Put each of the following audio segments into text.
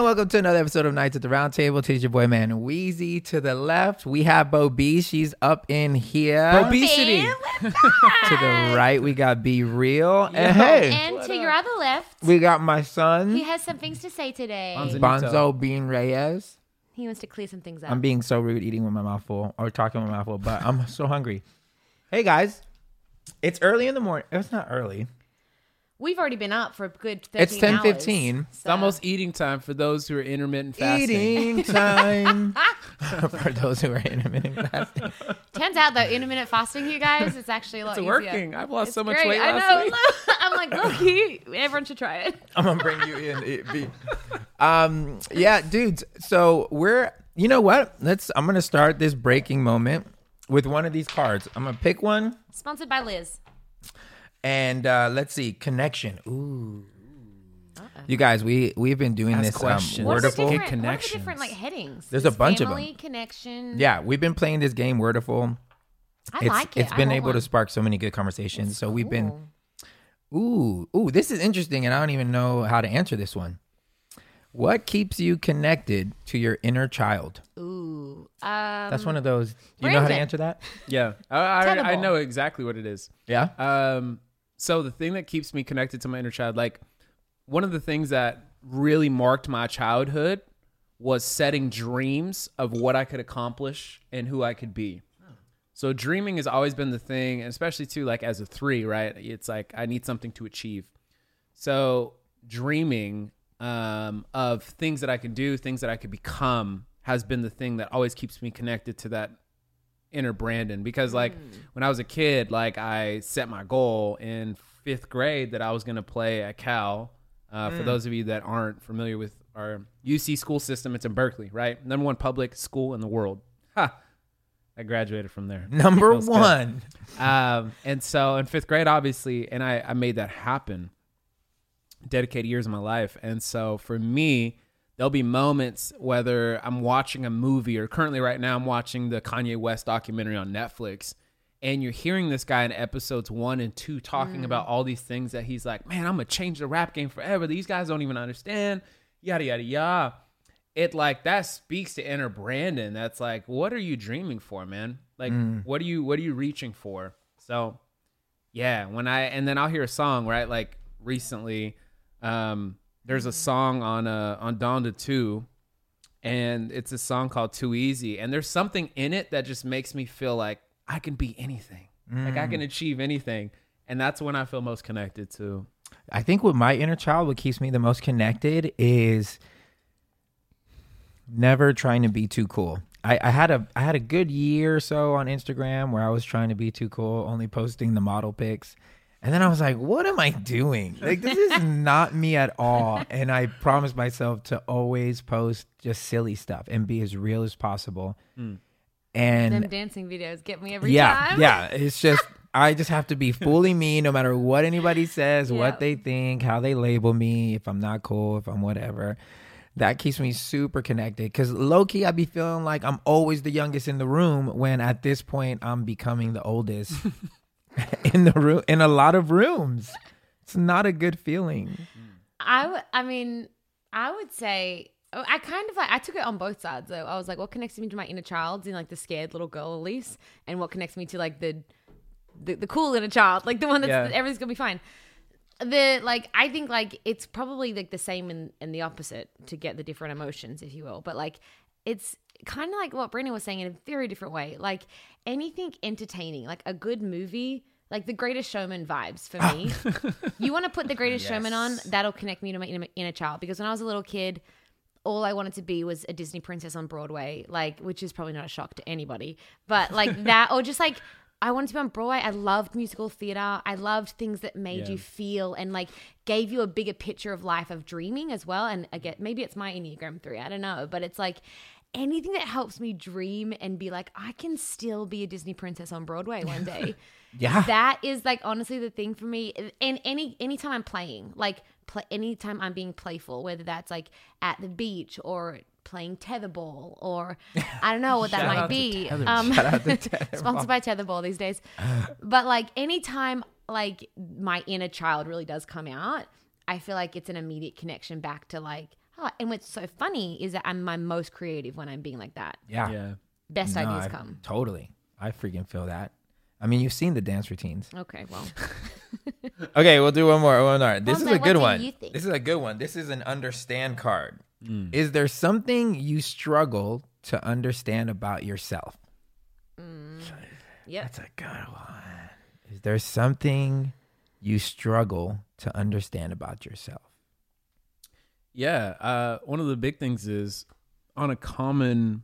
welcome to another episode of Nights at the Round Table. It's your boy, man, Weezy. To the left, we have Bo B. She's up in here. Bobicity. To the right, we got Be Real. And hey, And to your other left, we got my son, he has some things to say today. Bonzo Bean Reyes. He wants to clear some things up. I'm being so rude eating with my mouth full or talking with my mouth full, but I'm so hungry. Hey, guys. It's early in the morning. It's not early. We've already been up for a good 13 It's 10:15. hours, It's almost eating time for those who are intermittent fasting. Eating time for those who are intermittent fasting. Turns out though, intermittent fasting, you guys, it's actually a lot It's easier. working. I've lost so much Great. weight I last know. week. I'm like, look, everyone should try it. I'm gonna bring you in. Yeah, dudes. So you know what? I'm gonna start this breaking moment with one of these cards. I'm gonna pick one, Sponsored by Liz. and let's see, connection. Ooh. You guys, we've been doing Ask this questions. What are the Wordiful. different, Connections. like headings? There's a bunch of family, them. connection. Yeah, we've been playing this game, Wordiful. I like it. It's been I want able to one. spark so many good conversations. So we've been. Cool. Ooh, this is interesting, and I don't even know how to answer this one. What keeps you connected to your inner child? Ooh. That's one of those. Do you know how to Brandon. answer that? Yeah, I Tetherball. know exactly what it is. Yeah. So the thing that keeps me connected to my inner child, like one of the things that really marked my childhood was setting dreams of what I could accomplish and who I could be. So dreaming has always been the thing, and especially too, like as a 3, right? It's like I need something to achieve. So dreaming of things that I can do, things that I could become, has been the thing that always keeps me connected to that inner Brandon. Because like when I was a kid, like I set my goal in 5th grade that I was going to play at Cal. For those of you that aren't familiar with our UC school system, it's in Berkeley, right? Number 1 public school in the world. Ha! I graduated from there. Number Feels good. 1. And so in 5th grade, obviously, and I made that happen, dedicated years of my life. And so for me, there'll be moments, whether I'm watching a movie or currently right now I'm watching the Kanye West documentary on Netflix, and you're hearing this guy in episodes 1 and 2 talking about all these things that he's like, man, I'm going to change the rap game forever. These guys don't even understand, yada, yada, yada. It like that speaks to inner Brandon. That's like, what are you dreaming for, man? Like, what are you reaching for? So yeah, and then I'll hear a song, right? Like recently, there's a song on Donda 2, and it's a song called Too Easy. And there's something in it that just makes me feel like I can be anything. Like I can achieve anything. And that's when I feel most connected to. I think with my inner child, what keeps me the most connected is never trying to be too cool. I had a good year or so on Instagram where I was trying to be too cool, only posting the model pics. And then I was like, what am I doing? Like, this is not me at all. And I promised myself to always post just silly stuff and be as real as possible. And Them dancing videos get me every time. yeah. It's just, I just have to be fully me no matter what anybody says, Yeah. what they think, how they label me, if I'm not cool, if I'm whatever. That keeps me super connected because low-key I be feeling like I'm always the youngest in the room when at this point I'm becoming the oldest in the room, in a lot of rooms. It's not a good feeling. I mean, I would say I kind of like, I took it on both sides though. I was like, what connects me to my inner child in like the scared little girl Elise, and what connects me to like the cool inner child, like the one that's everything's gonna be fine. I think like it's probably like the same in the opposite to get the different emotions, if you will. But like it's kind of like what Brandon was saying in a very different way. Like anything entertaining, like a good movie, like The Greatest Showman vibes for me. You want to put The Greatest Showman on, that'll connect me to my inner child. Because when I was a little kid, all I wanted to be was a Disney princess on Broadway, like, which is probably not a shock to anybody. But like that, or just like, I wanted to be on Broadway. I loved musical theater. I loved things that made you feel and like gave you a bigger picture of life, of dreaming as well. And again, maybe it's my Enneagram 3. I don't know. But it's like anything that helps me dream and be like, I can still be a Disney princess on Broadway one day. Yeah. That is like honestly the thing for me. And anytime I'm playing, like anytime I'm being playful, whether that's like at the beach or playing tetherball or I don't know what that might be. Shout out to Tetherball. Sponsored by Tetherball these days. But like anytime like my inner child really does come out, I feel like it's an immediate connection back to like, Oh, and what's so funny is that I'm my most creative when I'm being like that. Yeah. Yeah. Best No, ideas I- come. Totally. I freaking feel that. I mean, you've seen the dance routines. Okay, well, Okay, we'll do one more. One more. This is Well, a then good what do one. you think? This is a good one. This is an understand card. Mm. Is there something you struggle to understand about yourself? yep. That's a good one. Is there something you struggle to understand about yourself? Yeah. One of the big things is on a common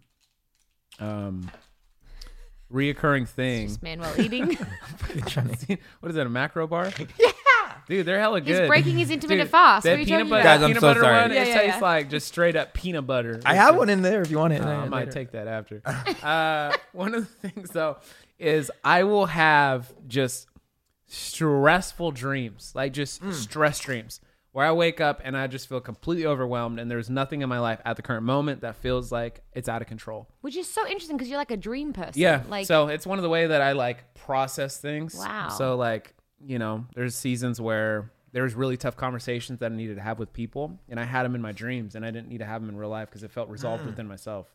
reoccurring thing. Just Manuel eating. What is that, a macro bar? Yeah. Dude, they're hella good. He's breaking his intermittent Dude, fast. That What are you peanut talking butter, about? Guys, I'm peanut so butter sorry. one, Yeah, it yeah, tastes yeah. like just straight up peanut butter. I have one in there if you want it. I might later. take that after. One of the things though is I will have just stressful dreams, like just stress dreams, where I wake up and I just feel completely overwhelmed, and there's nothing in my life at the current moment that feels like it's out of control. Which is so interesting because you're like a dream person. Yeah, Like, so it's one of the way that I like process things. Wow. So like, there's seasons where there's really tough conversations that I needed to have with people, and I had them in my dreams, and I didn't need to have them in real life because it felt resolved within myself.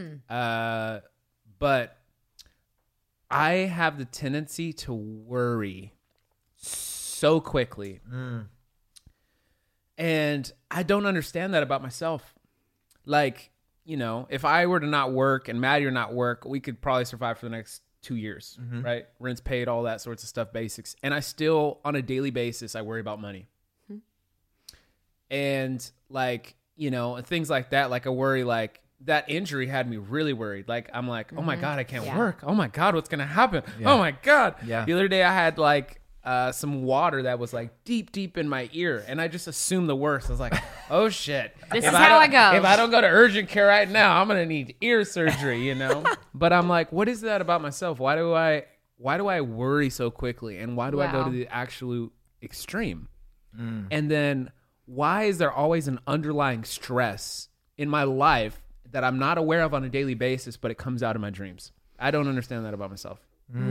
But I have the tendency to worry so quickly, and I don't understand that about myself. Like, if I were to not work and Maddie or not work, we could probably survive for the next 2 years, right? Rent's paid, all that sorts of stuff, basics. And I still, on a daily basis, I worry about money. And like, things like that, like I worry, like that injury had me really worried. Like, I'm like, oh my God, I can't Yeah. work. Oh my God, what's going to happen? Yeah. Oh my God. Yeah. The other day I had like some water that was like deep in my ear. And I just assumed the worst. I was like, oh shit. This If is how I don't- go. If I don't go to urgent care right now, I'm going to need ear surgery, But I'm like, what is that about myself? Why do I worry so quickly? And why do I go Wow. to the absolute extreme? And then why is there always an underlying stress in my life that I'm not aware of on a daily basis, but it comes out in my dreams? I don't understand that about myself.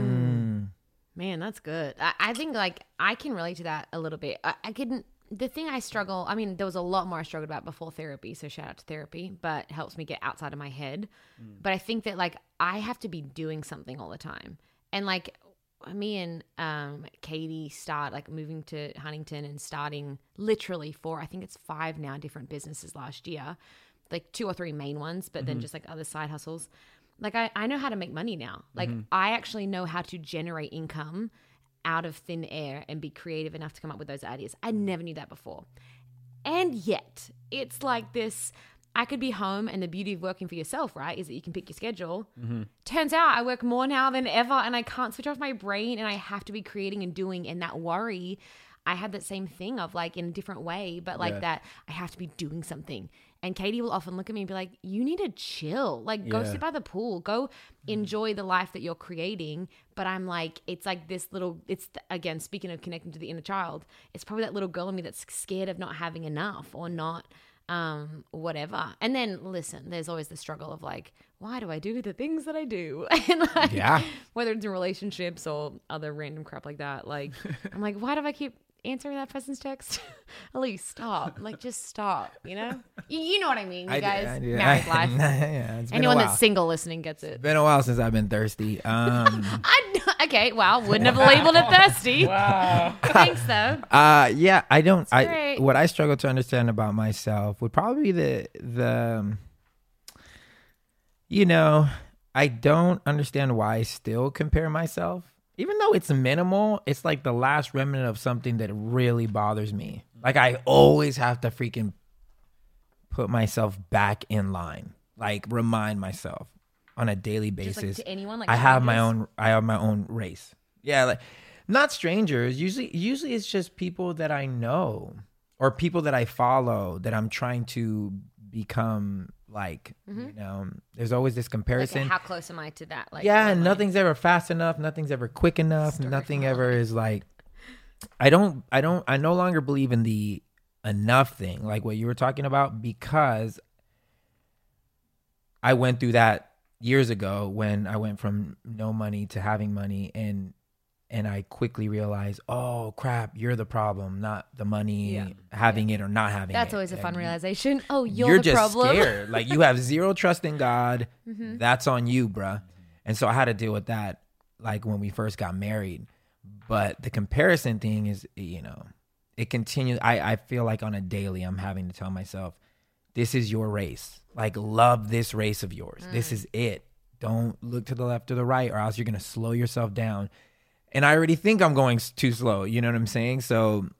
Man, that's good. I think like I can relate to that a little bit. I couldn't. The thing I struggle, I mean, there was a lot more I struggled about before therapy, so shout out to therapy, but it helps me get outside of my head. But I think that like I have to be doing something all the time. And like me and Katie start like moving to Huntington and starting literally I think it's 5 now different businesses last year, like 2 or 3 main ones, but then just like other side hustles. Like I know how to make money now. Like I actually know how to generate income out of thin air and be creative enough to come up with those ideas. I never knew that before. And yet it's like this, I could be home, and the beauty of working for yourself, right, is that you can pick your schedule. Turns out I work more now than ever, and I can't switch off my brain, and I have to be creating and doing. And that worry, I had that same thing of like in a different way, but like that I have to be doing something. And Katie will often look at me and be like, you need to chill. Like, go sit by the pool. Go enjoy the life that you're creating. But I'm like, it's like this little, again, speaking of connecting to the inner child, it's probably that little girl in me that's scared of not having enough or not whatever. And then listen, there's always the struggle of like, why do I do the things that I do? And like, whether it's in relationships or other random crap like that, like, I'm like, why do I keep answering that person's text? Elise, stop. Like, just stop, you know what I mean, you guys. I do. Married life. Yeah, it's been Anyone a while. that's single listening gets it. Been a while since I've been thirsty. Okay, well, wouldn't have labeled it thirsty. Wow. Thanks, though. Yeah, I don't. great. What I struggle to understand about myself would probably be I don't understand why I still compare myself, even though it's minimal. It's like the last remnant of something that really bothers me. Like I always have to freaking put myself back in line, like remind myself on a daily basis. Just like to anyone, like I have my strangers? own race. Yeah, like not strangers. Usually it's just people that I know or people that I follow that I'm trying to become like. There's always this Like, comparison. how close am I to that? Like, Yeah, am and I- nothing's ever fast enough. Nothing's ever quick enough. Story Nothing of my ever is like. I no longer believe in the enough thing, like what you were talking about, because I went through that years ago when I went from no money to having money, and And I quickly realized, oh crap, you're the problem, not the money, having it or not having it. That's always a fun realization. Oh, You're the just problem. scared. Like you have zero trust in God. That's on you, bruh. And so I had to deal with that like when we first got married. But the comparison thing is, it continues. I feel like on a daily, I'm having to tell myself, this is your race. Like, love this race of yours. This is it. Don't look to the left or the right, or else you're going to slow yourself down. And I already think I'm going too slow. You know what I'm saying? So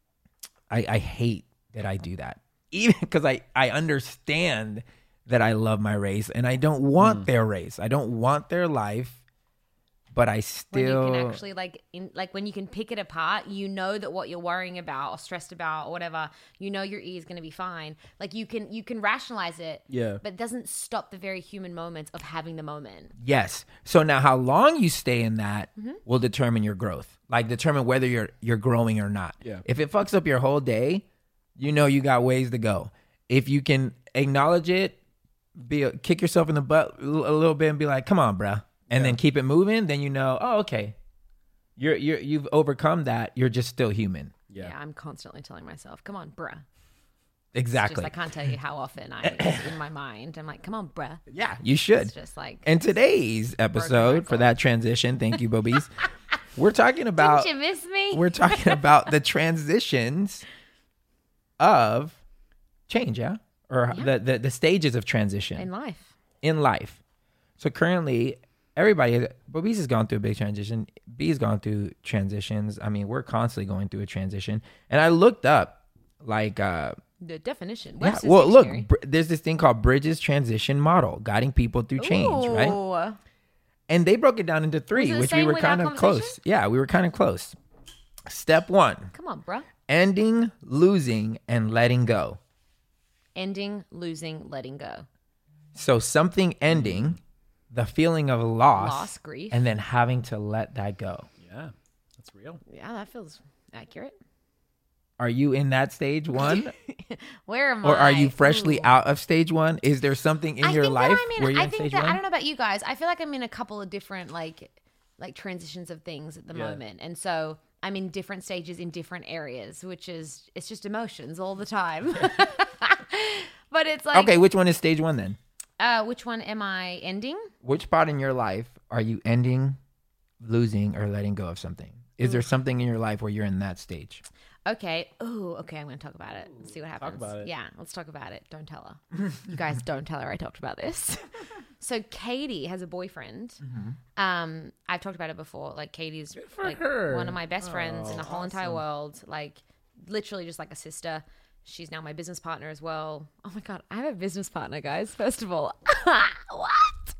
I hate that I do that. Even because I understand that I love my race and I don't want their race. I don't want their life. But I still... When you can actually, when you can pick it apart, you know that what you're worrying about or stressed about or whatever, you know your E is going to be fine. Like, you can rationalize it, but it doesn't stop the very human moments of having the moment. Yes. So now how long you stay in that will determine your growth. Like, determine whether you're growing or not. Yeah. If it fucks up your whole day, you know you got ways to go. If you can acknowledge it, kick yourself in the butt a little bit and be like, come on, bruh. And then keep it moving, then you know, oh, okay. You've overcome that. You're just still human. Yeah, I'm constantly telling myself, come on, bruh. Exactly. I can't tell you how often in my mind, I'm like, come on, bruh. Yeah, you should. It's just like... And today's episode for that transition, thank you, Bobies. We're talking about... Didn't you miss me? We're talking about the transitions of change, yeah? Or the stages of transition. In life. So currently... Everybody, Bobies has gone through a big transition. B's gone through transitions. I mean, we're constantly going through a transition. And I looked up, the definition. Look, there's this thing called Bridges Transition Model, guiding people through change, right? And they broke it down into 3, which we were kind of close. Yeah, we were kind of close. Step 1. Come on, bro. Ending, losing, and letting go. Ending, losing, letting go. So something ending... The feeling of loss, grief, and then having to let that go. Yeah, that's real. Yeah, that feels accurate. Are you in that stage 1? Where am I? Or are you freshly out of stage 1? Is there something in your life where you're in stage 1? I don't know about you guys. I feel like I'm in a couple of different like transitions of things at the moment. And so I'm in different stages in different areas, it's just emotions all the time. But it's like... Okay, which one is stage 1 then? Which one am I ending? Which part in your life are you ending, losing, or letting go of something? Is there something in your life where you're in that stage? Okay. Oh, okay. I'm going to talk about it. Let's see what happens. Talk about it. Yeah, let's talk about it. Don't tell her. You guys don't tell her I talked about this. So Katie has a boyfriend. I've talked about it before. Like, Katie's like one of my best friends in the whole entire world. Like, literally just like a sister. She's now my business partner as well. Oh my God, I have a business partner, guys. First of all, what?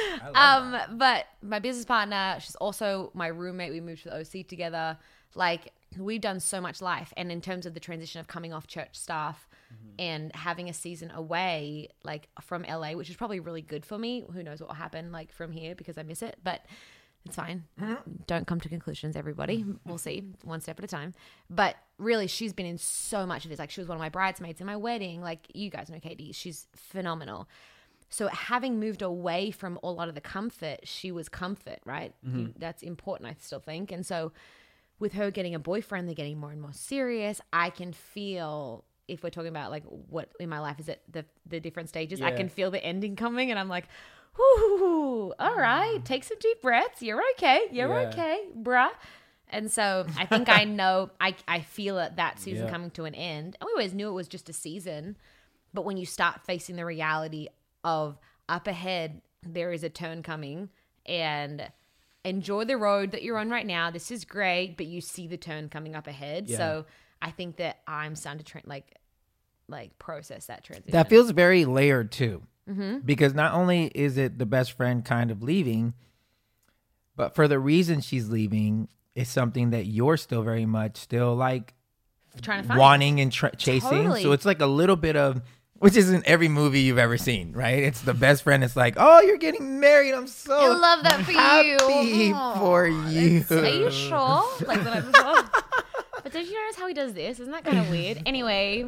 But my business partner, she's also my roommate. We moved to the OC together. Like, we've done so much life. And in terms of the transition of coming off church staff and having a season away, like from LA, which is probably really good for me. Who knows what will happen like from here because I miss it, but it's fine. Don't come to conclusions, everybody. We'll see, one step at a time. But really, she's been in so much of this. Like, she was one of my bridesmaids in my wedding. Like, you guys know Katie. She's phenomenal. So having moved away from a lot of the comfort, she was comfort, right? That's important, I still think. And so with her getting a boyfriend, they're getting more and more serious. I can feel, if we're talking about like what in my life is at the different stages, I can feel the ending coming. And I'm like, whoo, all right, take some deep breaths. You're okay. You're okay, bruh. And so I think I know, I feel that season coming to an end. And we always knew it was just a season. But when you start facing the reality of up ahead, there is a turn coming, and enjoy the road that you're on right now. This is great, but you see the turn coming up ahead. Yeah. So I think that I'm starting to like process that transition. That feels very layered too. Because not only is it the best friend kind of leaving, but for the reason she's leaving is something that you're still very much still like trying to find, wanting and chasing. Totally. So it's like a little bit of, which isn't every movie you've ever seen, right? It's the best friend. It's like, oh, you're getting married. I'm so I love that for happy for you. Are you sure? Like the night before. But don't you notice how he does this? Isn't that kind of weird? Anyway.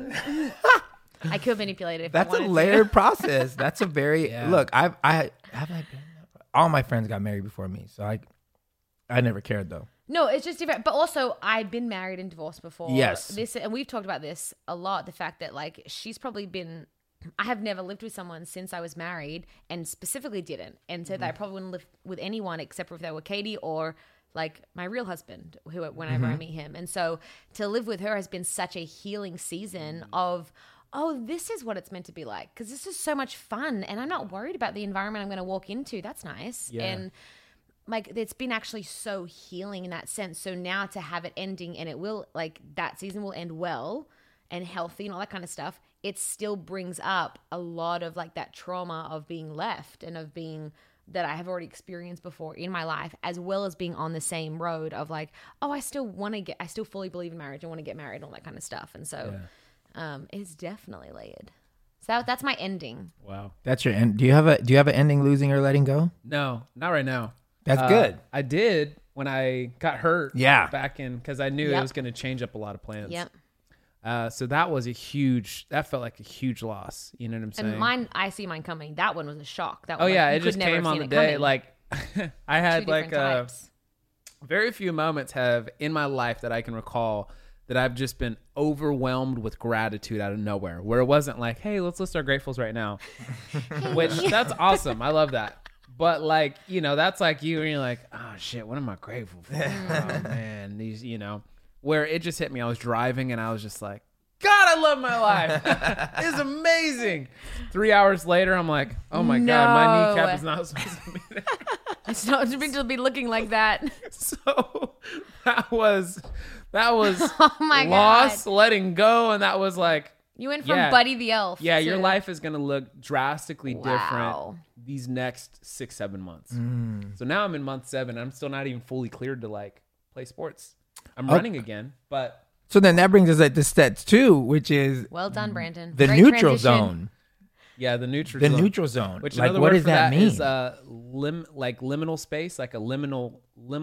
I could manipulate it if That's I wanted a layered process. That's a very look. All my friends got married before me, so I never cared though. No, it's just different. But also, I've been married and divorced before. Yes. And we've talked about this a lot. The fact that like she's probably been. I have never lived with someone since I was married, and specifically didn't, and said that I probably wouldn't live with anyone except for if they were Katie or like my real husband, who whenever I meet him. And so to live with her has been such a healing season of. Oh, this is what it's meant to be like, because this is so much fun, and I'm not worried about the environment I'm going to walk into. That's nice. Yeah. And like it's been actually so healing in that sense. So now to have it ending, and it will, like, that season will end well and healthy and all that kind of stuff, it still brings up a lot of like that trauma of being left and of being that I have already experienced before in my life, as well as being on the same road of like, oh, I still fully believe in marriage and want to get married and all that kind of stuff. And so it's definitely layered. So that's my ending. Wow. That's your end. Do you have an ending, losing or letting go? No, not right now. That's good. I did when I got hurt. Yeah. Back in, because I knew it was going to change up a lot of plans. Yep. So that was that felt like a huge loss. You know what I'm saying? And mine, I see mine coming. That one was a shock. That Oh one, yeah, like, you it just could never came have on seen the it day. coming. Like I had Two like different types. very few moments have in my life that I can recall that I've just been overwhelmed with gratitude out of nowhere, where it wasn't like, hey, let's list our gratefuls right now, which that's awesome. I love that. But like, you know, that's like you and you're like, oh shit, what am I grateful for? Oh man, these, you know, where it just hit me. I was driving and I was just like, God, I love my life. It's amazing. 3 hours later, I'm like, oh my God, my kneecap is not supposed to be there. It's not supposed to be looking like that. So that was Oh my loss, God. letting go, and that was like, You went from yeah. Buddy the Elf. yeah, to, your life is gonna look drastically Wow. different these next 6-7 months. So now I'm in month 7. I'm still not even fully cleared to like play sports. I'm running again, but So then that brings us at the step 2, which is Well done, Brandon. the Great neutral transition. zone. yeah, the neutral The zone. neutral zone. Which like, another what word does for that that mean? is like liminal space, like a liminal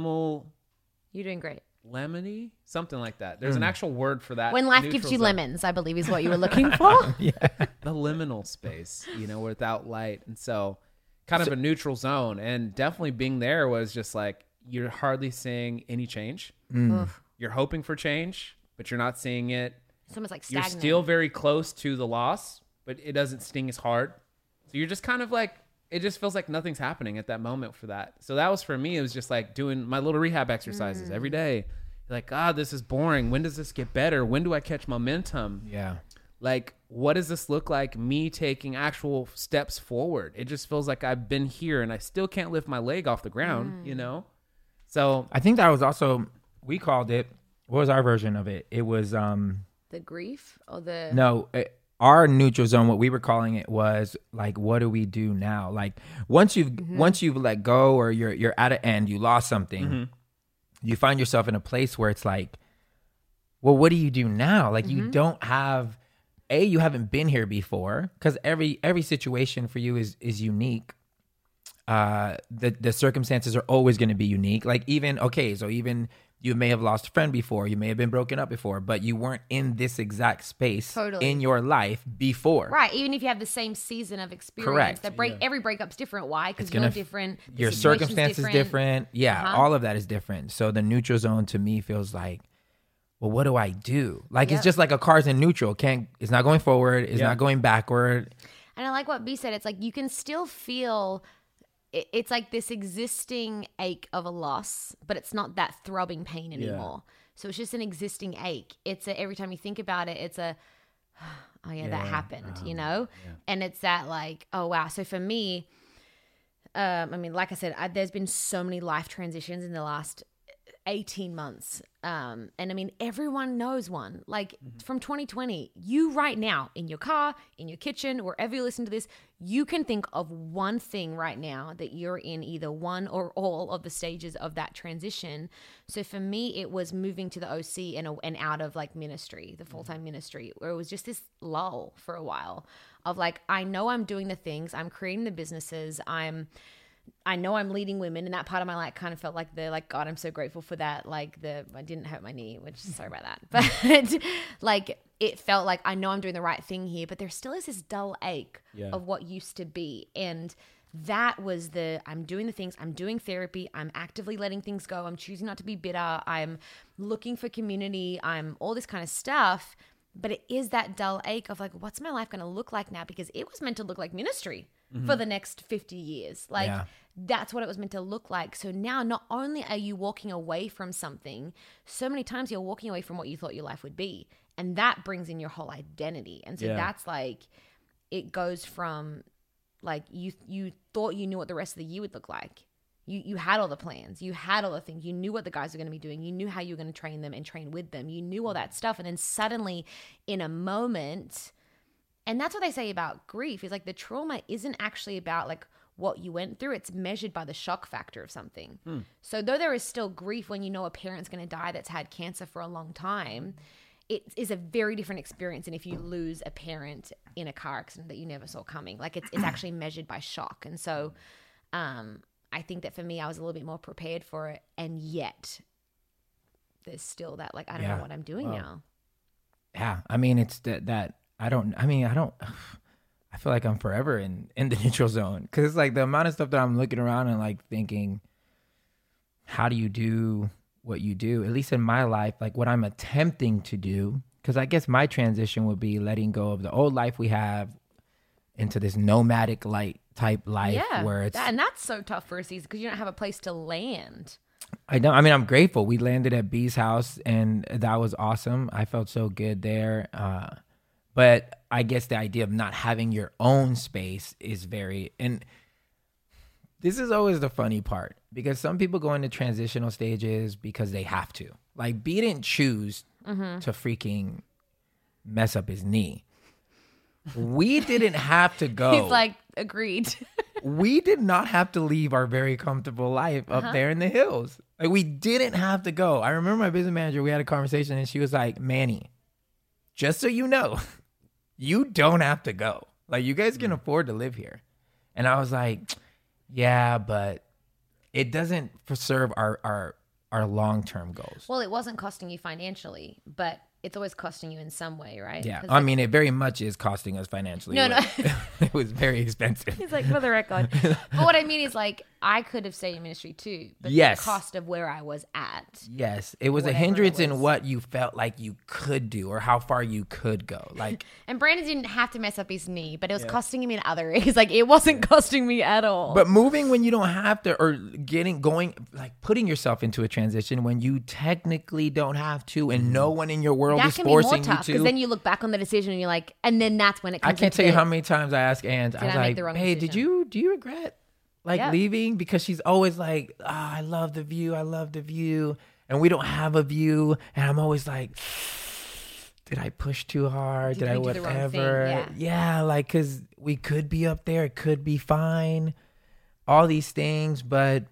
You're doing great. lemony, something like that. There's an actual word for that. When life gives neutral you zone. lemons, I believe is what you were looking for. The liminal space, you know, without light. And so kind of a neutral zone. And definitely being there was just like, you're hardly seeing any change. Oof. You're hoping for change, but you're not seeing it. It's almost like You're stagnant. still very close to the loss, but it doesn't sting as hard. So you're just kind of like, it just feels like nothing's happening at that moment for that. So that was for me. It was just like doing my little rehab exercises every day. Like, God, this is boring. When does this get better? When do I catch momentum? Yeah. Like, what does this look like? Me taking actual steps forward. It just feels like I've been here and I still can't lift my leg off the ground, you know? So I think that was also, we called it, what was our version of it? It was, the grief or the no, our neutral zone, what we were calling it was like, what do we do now? Like once you've let go or you're at an end, you lost something, you find yourself in a place where it's like, well, what do you do now? Like you don't have, you haven't been here before, because every situation for you is unique. The circumstances are always going to be unique. Like even you may have lost a friend before, you may have been broken up before, but you weren't in this exact space Totally. in your life before. right. Even if you have the same season of experience, Correct. Every breakup's different. Why? Because gonna you're different. the Your situation's circumstances different. Yeah, all of that is different. So the neutral zone to me feels like, well, what do I do? Like Yep. it's just like a car's in neutral. It's not going forward. It's Yeah. not going backward. And I like what B said. It's like you can still feel. It's like this existing ache of a loss, but it's not that throbbing pain anymore. So it's just an existing ache. It's every time you think about it, it's a, oh yeah, that happened, you know? And it's that like, oh wow. So for me, I mean, like I said, there's been so many life transitions in the last 18 months. And I mean, everyone knows one. Like from 2020, you right now in your car, in your kitchen, wherever you listen to this, you can think of one thing right now that you're in either one or all of the stages of that transition. So for me, it was moving to the OC and out of like ministry, the full-time ministry, where it was just this lull for a while of like, I know I'm doing the things, I'm creating the businesses, I know I'm leading women, and that part of my life kind of felt like God, I'm so grateful for that. Like I didn't hurt my knee, which sorry about that. But like it felt like I know I'm doing the right thing here, but there still is this dull ache of what used to be. And that was I'm doing the things, I'm doing therapy, I'm actively letting things go, I'm choosing not to be bitter, I'm looking for community, I'm all this kind of stuff. But it is that dull ache of like, what's my life going to look like now? Because it was meant to look like ministry for the next 50 years. Like, that's what it was meant to look like. So now not only are you walking away from something, so many times you're walking away from what you thought your life would be. And that brings in your whole identity. And so that's like, it goes from like, you thought you knew what the rest of the year would look like. You had all the plans. You had all the things. You knew what the guys were going to be doing. You knew how you were going to train them and train with them. You knew all that stuff. And then suddenly in a moment, and that's what they say about grief, is like the trauma isn't actually about like what you went through. It's measured by the shock factor of something. So though there is still grief when you know a parent's going to die that's had cancer for a long time, it is a very different experience than if you lose a parent in a car accident that you never saw coming. Like it's actually measured by shock. And so, I think that for me, I was a little bit more prepared for it. And yet there's still that, like, I don't know what I'm doing now. Yeah. I mean, it's that I feel like I'm forever in the neutral zone. Cause it's like the amount of stuff that I'm looking around and like thinking, how do you do what you do? At least in my life, like what I'm attempting to do. Cause I guess my transition would be letting go of the old life we have into this nomadic type life where it's and that's so tough for a season because you don't have a place to land. I know. I mean, I'm grateful. We landed at B's house and that was awesome. I felt so good there. But I guess the idea of not having your own space is and this is always the funny part because some people go into transitional stages because they have to. Like B didn't choose to freaking mess up his knee. We didn't have to go. He's like, agreed. We did not have to leave our very comfortable life up there in the hills. Like we didn't have to go. I remember my business manager, we had a conversation and she was like, Manny, just so you know, you don't have to go. Like you guys can afford to live here. And I was like, yeah, but it doesn't serve our long-term goals. Well, it wasn't costing you financially, but it's always costing you in some way, right? Yeah. I mean, it very much is costing us financially. No. It was very expensive. He's like, for the record. But what I mean is like, I could have stayed in ministry too, but yes. the cost of where I was at. Yes. It was a hindrance in what you felt like you could do or how far you could go. Like, and Brandon didn't have to mess up his knee, but it was costing him in other areas. Like it wasn't costing me at all. But moving when you don't have to, or putting yourself into a transition when you technically don't have to and no one in your world that is can forcing be more tough, you to. because then you look back on the decision and you're like, and then that's when it comes I can't tell you how many times I ask Ange, I was like, hey, do you regret leaving? Because she's always like, I love the view. And we don't have a view. And I'm always like, did I push too hard? Did I whatever? Yeah, like, because we could be up there. It could be fine. All these things. But,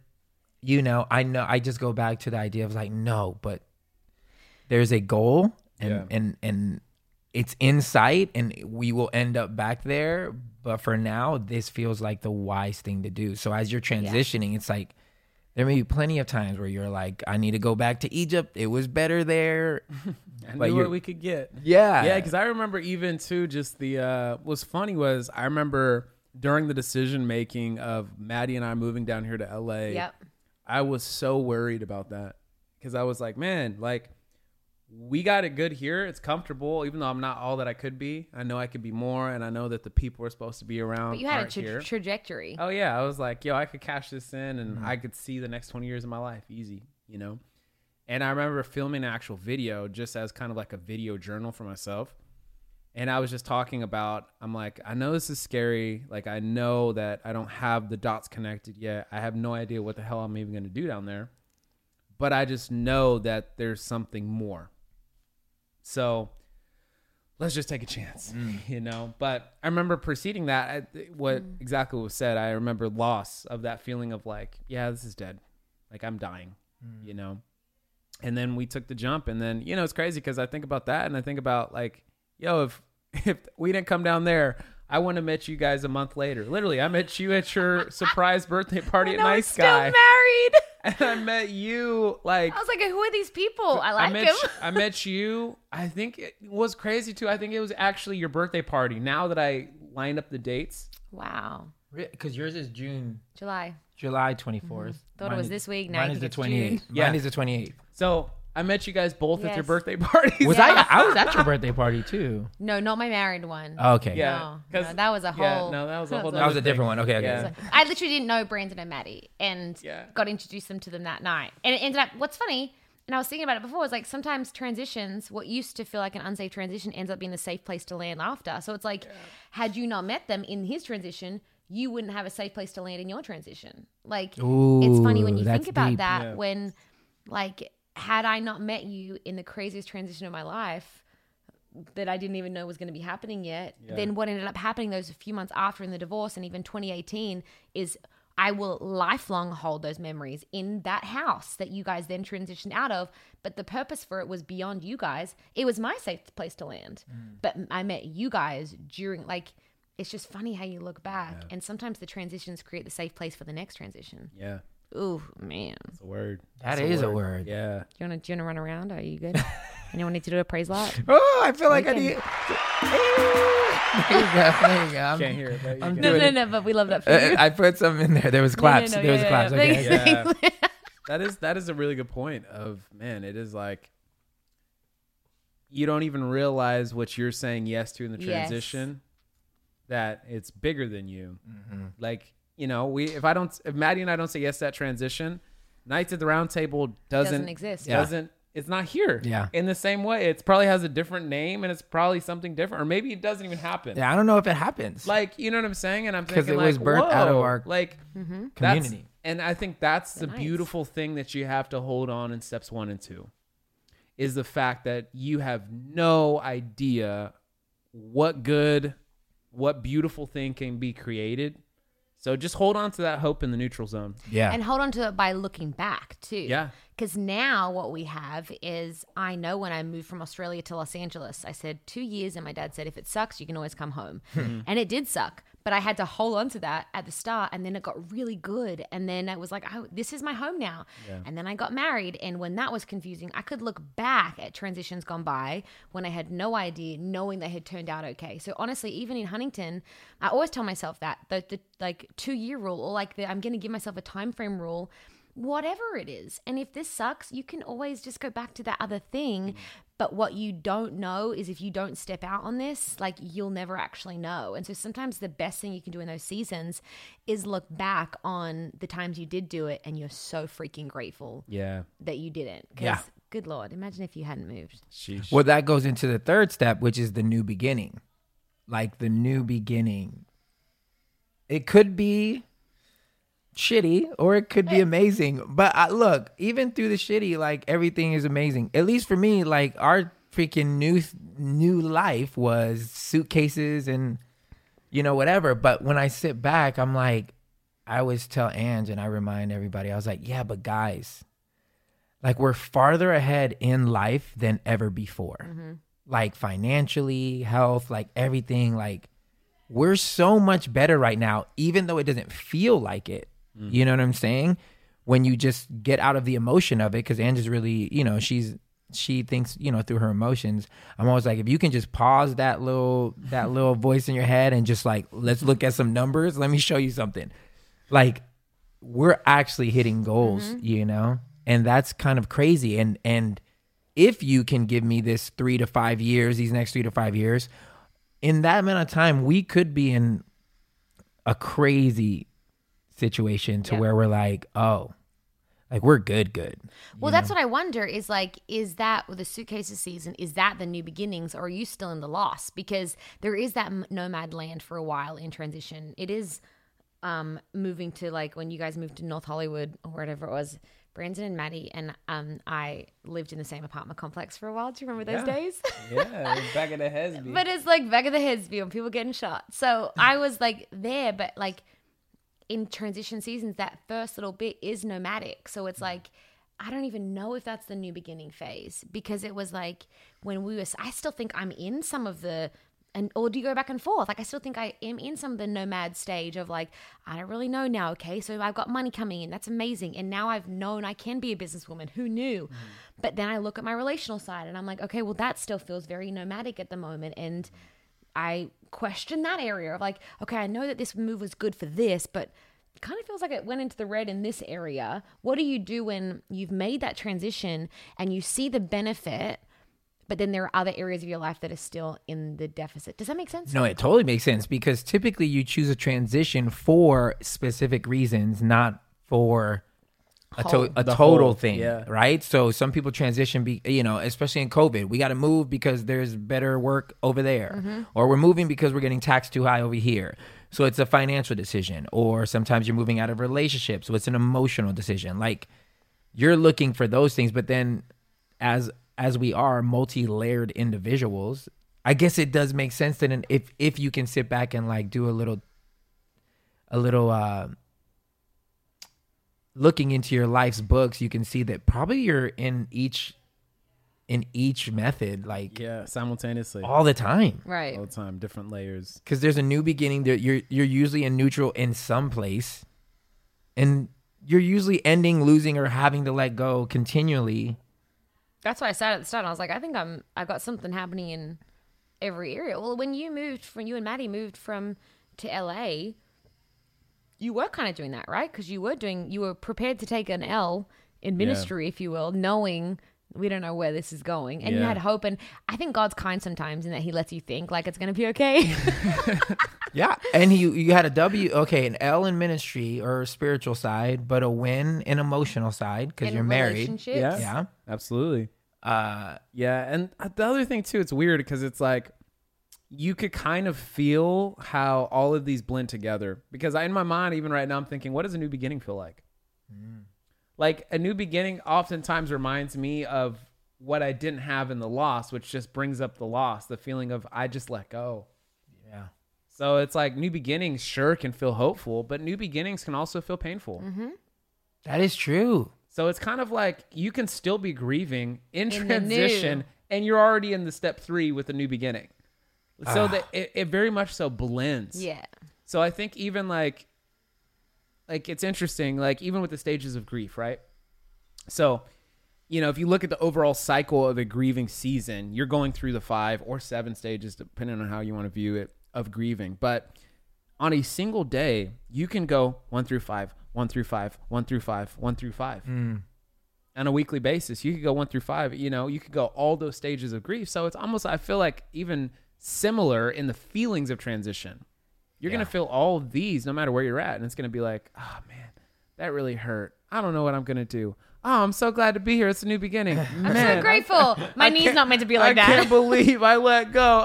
I just go back to the idea of like, no, but there's a goal and it's in sight and we will end up back there. But for now, this feels like the wise thing to do. So as you're transitioning, it's like there may be plenty of times where you're like, I need to go back to Egypt. It was better there. I knew what we could get. Yeah. Yeah, because I remember even too, just what's funny was I remember during the decision making of Maddie and I moving down here to LA, I was so worried about that because I was like, man, like, we got it good here. It's comfortable, even though I'm not all that I could be. I know I could be more, and I know that the people are supposed to be around. But you had a trajectory. Oh, yeah. I was like, I could cash this in, and I could see the next 20 years of my life easy, And I remember filming an actual video just as kind of like a video journal for myself. And I was just talking about, I'm like, I know this is scary. Like, I know that I don't have the dots connected yet. I have no idea what the hell I'm even going to do down there. But I just know that there's something more. So let's just take a chance, But I remember preceding that, exactly what was said. I remember loss of that feeling of like, this is dead. Like I'm dying, And then we took the jump. And then, it's crazy because I think about that and I think about like, if we didn't come down there, I wouldn't have met you guys a month later. Literally, I met you at your surprise birthday party at Nice Guy. Still married. And I met you like... I was like, who are these people? I like them. I met you. I think it was crazy too. I think it was actually your birthday party. Now that I lined up the dates. Wow. Because yours is July. July 24th. Thought it was this week. Now Mine I is the think it's 28th. Yeah. Mine is the 28th. So I met you guys both at your Yes. birthday parties. Was Yeah. I was at your birthday party too. No, not my married one. Okay. Yeah. No, 'cause- that was a whole. Yeah, no, that was a whole That was a other different thing. one. Okay. Yeah. Okay. I literally didn't know Brandon and Maddie, and Yeah. got introduced them to them that night. And it ended up. What's funny, and I was thinking about it before, was like sometimes transitions, what used to feel like an unsafe transition, ends up being the safe place to land after. So it's like, had you not met them in his transition, you wouldn't have a safe place to land in your transition. Like, it's funny when Ooh, you that's think about deep. that. Yeah. When, like, had I not met you in the craziest transition of my life, that I didn't even know was going to be happening yet, then what ended up happening those few months after in the divorce and even 2018 is I will lifelong hold those memories in that house that you guys then transitioned out of. But the purpose for it was beyond you guys. It was my safe place to land. But I met you guys during, like, it's just funny how you look back. And sometimes the transitions create the safe place for the next transition. Yeah, Ooh, man. it's a word. That It's is a word. Yeah. Do you want to run around? Are you good? Anyone need to do a praise lot? Oh, I feel like I can- need. There you go. There you go. Can't hear it. But you I'm can. No, doing no, but we love that for you. I put some in there. There was claps. There was claps. Okay. Yeah. That is a really good point of, man, it is like you don't even realize what you're saying yes to in the Yes. transition, that it's bigger than you. Mm-hmm. Like, you know, if Maddie and I don't say yes to that transition, Nights at the Round Table doesn't exist. Yeah. it's not here. Yeah. In the same way, it probably has a different name and it's probably something different, or maybe it doesn't even happen. Yeah, I don't know if it happens. Like, you know what I'm saying? And I'm 'Cause thinking, it like, was birthed out of whoa, our like, Mm-hmm. community. and I think that's the Nice. beautiful thing that you have to hold on in steps 1 and 2 is the fact that you have no idea what beautiful thing can be created. So just hold on to that hope in the neutral zone. Yeah. And hold on to it by looking back too. Yeah. Because now what we have is, I know when I moved from Australia to Los Angeles, I said 2 years, and my dad said, if it sucks, you can always come home. And it did suck, but I had to hold on to that at the start, and then it got really good. And then I was like, oh, this is my home now. And then I got married, and when that was confusing, I could look back at transitions gone by when I had no idea, knowing they had turned out okay. So honestly, even in Huntington, I always tell myself that the like 2-year rule, or like I'm going to give myself a time frame rule, whatever it is. And if this sucks, you can always just go back to that other thing. But what you don't know is, if you don't step out on this, like, you'll never actually know. And so sometimes the best thing you can do in those seasons is look back on the times you did do it, and you're so freaking grateful Yeah. that you didn't. 'Cause, Yeah. good Lord, imagine if you hadn't moved. Sheesh. Well, that goes into the third step, which is the new beginning. Like the new beginning. It could be shitty or it could be amazing. But look, even through the shitty, like, everything is amazing. At least for me, like, our freaking new life was suitcases and, you know, whatever. But when I sit back, I'm like, I always tell Ange and I remind everybody, I was like, yeah, but guys, like, we're farther ahead in life than ever before. Like, financially, health, like, everything. Like, we're so much better right now, even though it doesn't feel like it. You know what I'm saying? When you just get out of the emotion of it, because Ange is really, you know, she thinks, you know, through her emotions. I'm always like, if you can just pause that little voice in your head and just, like, let's look at some numbers. Let me show you something. Like, we're actually hitting goals, you know? And that's kind of crazy. And if you can give me this 3 to 5 years, these next 3 to 5 years, in that amount of time, we could be in a crazy situation to where we're like, oh, like, we're good. Well, that's what I wonder is, like, is that with the suitcases season, is that the new beginnings, or are you still in the loss? Because there is that nomad land for a while in transition. It is moving to, like, when you guys moved to North Hollywood or whatever it was, Brandon and Maddie and I lived in the same apartment complex for a while. Do you remember those days? Yeah, back of the Hesby. But it's like back of the Hesby and people getting shot. So I was, like, there, but, like, in transition seasons, that first little bit is nomadic. So it's like, I don't even know if that's the new beginning phase, because it was like when I still think I'm in some of the, or do you go back and forth? Like, I still think I am in some of the nomad stage of, like, I don't really know now. Okay. So I've got money coming in. That's amazing. And now I've known I can be a businesswoman. Who knew? But then I look at my relational side and I'm like, okay, well, that still feels very nomadic at the moment. And I question that area of like, okay, I know that this move was good for this, but it kind of feels like it went into the red in this area. What do you do when you've made that transition and you see the benefit, but then there are other areas of your life that are still in the deficit? Does that make sense? No, it totally makes sense because typically you choose a transition for specific reasons, not for a total whole, thing, yeah. right? So some people transition, especially in COVID, we got to move because there's better work over there, or we're moving because we're getting taxed too high over here. So it's a financial decision, or sometimes you're moving out of a relationship, so it's an emotional decision. Like you're looking for those things, but then as we are multi-layered individuals, I guess it does make sense that if you can sit back and like do a little looking into your life's books, you can see that probably you're in each method, like simultaneously, all the time, Right. all the time, different layers. because there's a new beginning that you're usually in neutral in some place, and you're usually ending, losing, or having to let go continually. That's why I said at the start, I was like, I think I've got something happening in every area. Well, when you and Maddie moved to LA, you were kind of doing that, right? Because you were prepared to take an L in ministry, if you will, knowing we don't know where this is going. And you had hope. And I think God's kind sometimes in that he lets you think like it's going to be okay. Yeah. And you had an L in ministry or spiritual side, but a win in emotional side because In you're married. relationships. Yeah. Absolutely. And the other thing too, it's weird because it's like you could kind of feel how all of these blend together, because in my mind, even right now, I'm thinking, what does a new beginning feel like? Like a new beginning oftentimes reminds me of what I didn't have in the loss, which just brings up the loss, the feeling of I just let go. Yeah. So it's like new beginnings sure can feel hopeful, but new beginnings can also feel painful. That is true. So it's kind of like you can still be grieving in In the transition, new. and you're already in the step 3 with a new beginning. So that it very much so blends. Yeah. So I think even like it's interesting, like even with the stages of grief, right? So, if you look at the overall cycle of a grieving season, you're going through the 5 or 7 stages, depending on how you want to view it, of grieving. But on a single day, you can go 1 through 5, 1 through 5, 1 through 5, 1 through 5. On a weekly basis, you could go 1 through 5, you could go all those stages of grief. So it's almost, I feel like even similar in the feelings of transition. You're going to feel all of these no matter where you're at. And it's going to be like, oh man, that really hurt. I don't know what I'm going to do. Oh, I'm so glad to be here. It's a new beginning. I'm so grateful. My knee's not meant to be like that. I can't believe I let go.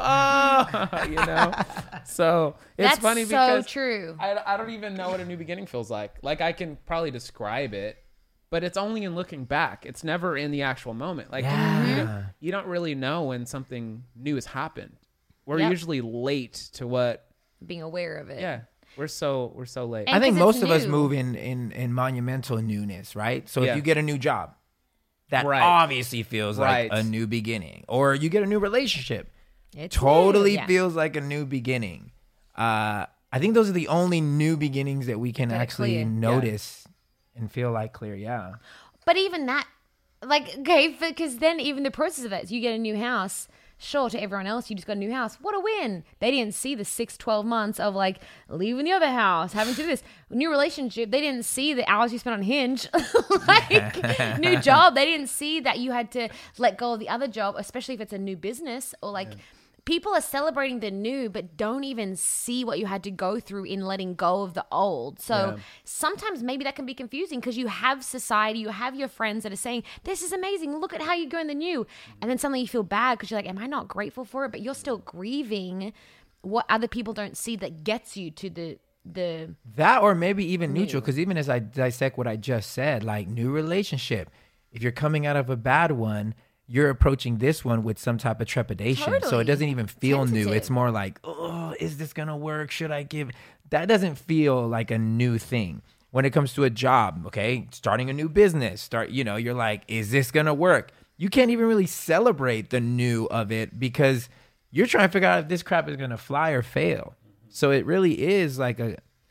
Oh, So it's That's funny so because true. I don't even know what a new beginning feels like. Like I can probably describe it, but it's only in looking back. It's never in the actual moment. Like you don't really know when something new has happened. We're Yep. usually late to what. Being aware of it. Yeah, we're so late. And I think 'cause it's most of us new. move in monumental newness, right? So Yeah. if you get a new job, that Right. obviously feels like Right. a new beginning. Or you get a new relationship, It's totally new. Yeah. feels like a new beginning. I think those are the only new beginnings that we can That are actually clear. notice and feel like clear. Yeah. But even that, like, okay, because then even the process of that is you get a new house. Sure, to everyone else, you just got a new house. What a win. They didn't see the 12 months of like leaving the other house, having to do this. New relationship, they didn't see the hours you spent on Hinge. Like, new job, they didn't see that you had to let go of the other job, especially if it's a new business or like. People are celebrating the new, but don't even see what you had to go through in letting go of the old. So sometimes maybe that can be confusing because you have society, you have your friends that are saying, this is amazing. Look at how you go in the new. And then suddenly you feel bad because you're like, am I not grateful for it? But you're still grieving what other people don't see that gets you to the That or maybe even neutral, because even as I dissect what I just said, like new relationship, if you're coming out of a bad one, you're approaching this one with some type of trepidation. So Totally. it doesn't even feel new. Tentative. It's more like, oh, is this going to work? Should I give? That doesn't feel like a new thing. When it comes to a job, okay, starting a new business, you're like, is this going to work? You can't even really celebrate the new of it because you're trying to figure out if this crap is going to fly or fail. So it really is like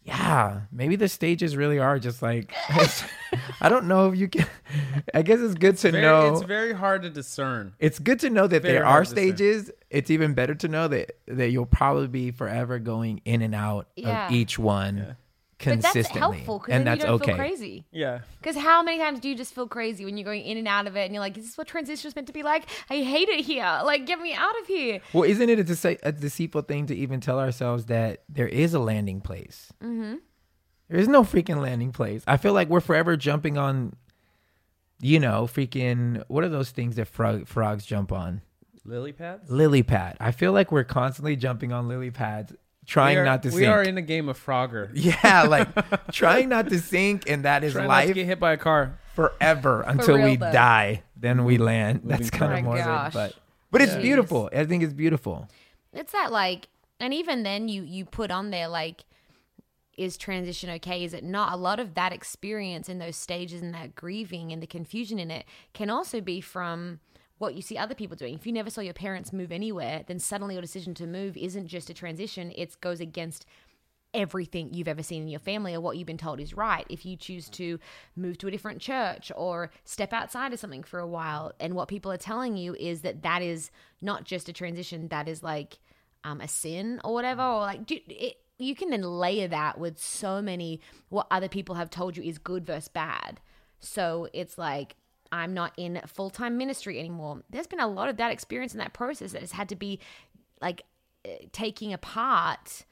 Yeah, maybe the stages really are just like, I don't know if you can, I guess it's good to know. It's very hard to discern. It's good to know that Very there hard are to discern. stages. It's even better to know that you'll probably be forever going in and out Yeah. of each one Yeah. But that's consistently. helpful because And then you that's don't okay. feel crazy. Yeah. Because how many times do you just feel crazy when you're going in and out of it and you're like, is this what transition is meant to be like? I hate it here. Like, get me out of here. Well, isn't it a deceitful thing to even tell ourselves that there is a landing place? Mm-hmm. There is no freaking landing place. I feel like we're forever jumping on, freaking, what are those things that frogs jump on? Lily pads? Lily pad. I feel like we're constantly jumping on lily pads, trying not to sink. We are in a game of Frogger. Yeah, like trying not to sink, and that is Try not to life get hit by a car. forever until real, we though. die. Then we land. Moving That's kind of forward. morbid, Oh my but it's gosh. beautiful. I think it's beautiful. It's that like, and even then you put on there like, is transition okay? Is it not? A lot of that experience in those stages and that grieving and the confusion in it can also be from what you see other people doing. If you never saw your parents move anywhere, then suddenly your decision to move isn't just a transition. It goes against everything you've ever seen in your family or what you've been told is right. If you choose to move to a different church or step outside of something for a while, and what people are telling you is that is not just a transition, that is like a sin or whatever, or like you can then layer that with so many what other people have told you is good versus bad. So it's like, I'm not in full-time ministry anymore. There's been a lot of that experience in that process that has had to be like taking apart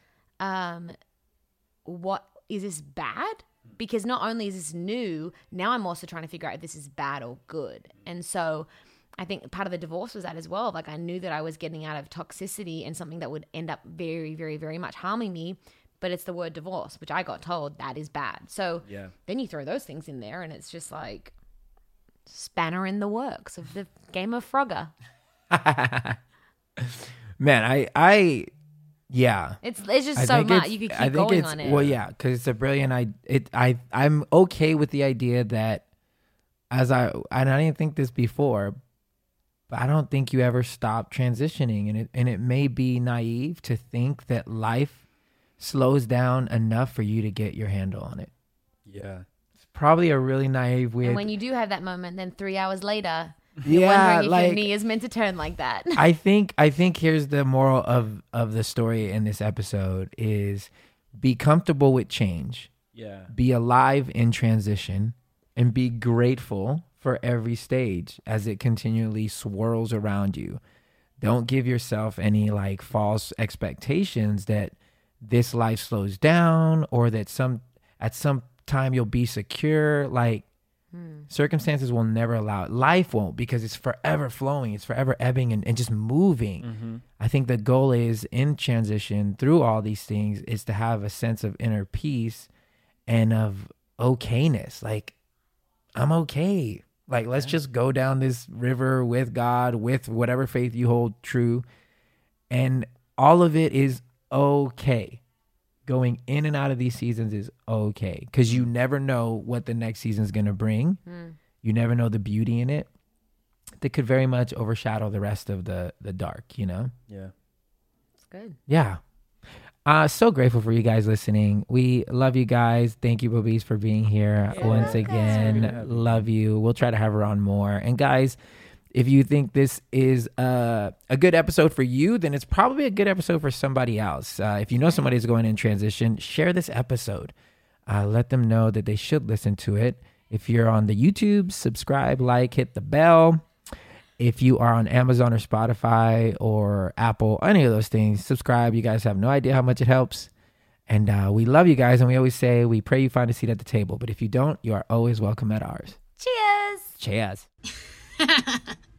what is this bad? Because not only is this new, now I'm also trying to figure out if this is bad or good. And so I think part of the divorce was that as well. Like I knew that I was getting out of toxicity and something that would end up very, very, very much harming me. But it's the word divorce, which I got told that is bad. So Yeah. Then then you throw those things in there and it's just like spanner in the works of the game of Frogger. Man, I yeah. It's just I so think much. it's- You could I keep think going it's, on it. Well, yeah, because it's a brilliant. I'm okay with the idea that and I didn't think this before, but I don't think you ever stop transitioning, and it may be naive to think that life slows down enough for you to get your handle on it. Yeah. It's probably a really naive way. And when you do have that moment, then 3 hours later, yeah, you're wondering if like your knee is meant to turn like that. I think here's the moral of the story in this episode is be comfortable with change. Yeah. Be alive in transition, and be grateful for every stage as it continually swirls around you. Don't give yourself any like false expectations that this life slows down or that at some time you'll be secure. Like circumstances will never allow it. Life won't, because it's forever flowing. It's forever ebbing and just moving. Mm-hmm. I think the goal is in transition through all these things is to have a sense of inner peace and of okayness. Like, I'm okay. Like, let's just go down this river with God, with whatever faith you hold true. And all of it is okay. Going in and out of these seasons is okay. Because you never know what the next season is going to bring. You never know the beauty in it that could very much overshadow the rest of the dark, Yeah. It's good. Yeah. So grateful for you guys listening. We love you guys. Thank you, Boobies, for being here once welcome. again. Love you. We'll try to have her on more. And guys, if you think this is a good episode for you, then it's probably a good episode for somebody else. If you know somebody who's going in transition, share this episode. Let them know that they should listen to it. If you're on the YouTube, subscribe, like, hit the bell. If you are on Amazon or Spotify or Apple, any of those things, subscribe. You guys have no idea how much it helps. And we love you guys. And we always say, we pray you find a seat at the table. But if you don't, you are always welcome at ours. Cheers. Cheers.